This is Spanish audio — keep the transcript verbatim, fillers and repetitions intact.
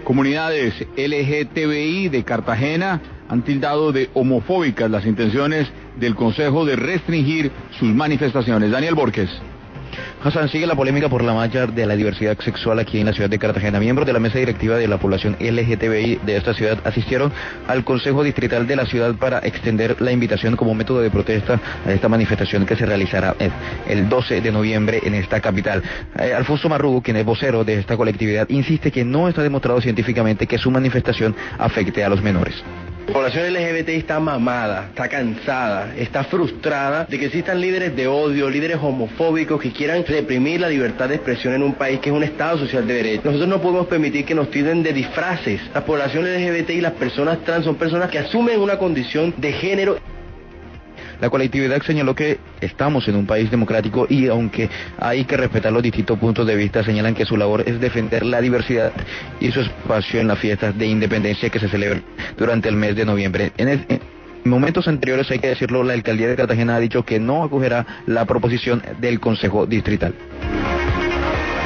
Comunidades L G T B I de Cartagena han tildado de homofóbicas las intenciones del Consejo de restringir sus manifestaciones. Daniel Borges. Hassan, sigue la polémica por la marcha de la diversidad sexual aquí en la ciudad de Cartagena. Miembros de la mesa directiva de la población L G T B I de esta ciudad asistieron al Consejo Distrital de la ciudad para extender la invitación como método de protesta a esta manifestación que se realizará el doce de noviembre en esta capital. Eh, Alfonso Marrugo, quien es vocero de esta colectividad, insiste que no está demostrado científicamente que su manifestación afecte a los menores. La población L G B T I está mamada, está cansada, está frustrada de que existan líderes de odio, líderes homofóbicos que quieran reprimir la libertad de expresión en un país que es un Estado social de derecho. Nosotros no podemos permitir que nos tilden de disfraces. La población L G B T I y las personas trans son personas que asumen una condición de género. La colectividad señaló que estamos en un país democrático y aunque hay que respetar los distintos puntos de vista, señalan que su labor es defender la diversidad y su espacio en las fiestas de independencia que se celebran durante el mes de noviembre. En, el, en momentos anteriores, hay que decirlo, la alcaldía de Cartagena ha dicho que no acogerá la proposición del Consejo Distrital.